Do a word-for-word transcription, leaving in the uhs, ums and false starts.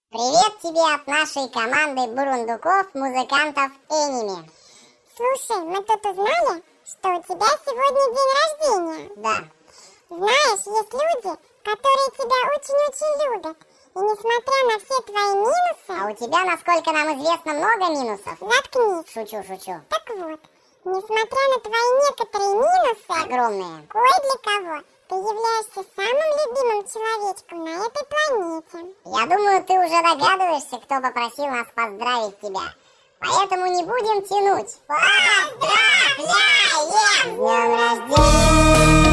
Привет тебе от нашей команды бурундуков, музыкантов Эними. Слушай, мы тут узнали, что у тебя сегодня день рождения. Да. Знаешь, есть люди, которые тебя очень-очень любят. И несмотря на все твои минусы... А у тебя, насколько нам известно, много минусов. Заткнись. Шучу, шучу. Так вот, несмотря на твои некоторые минусы... Огромные. Кое для кого ты являешься самым любимым человечком на этой планете. Я думаю, ты уже догадываешься, кто попросил нас поздравить тебя. Поэтому не будем тянуть. Поздравляем! С днем рождения!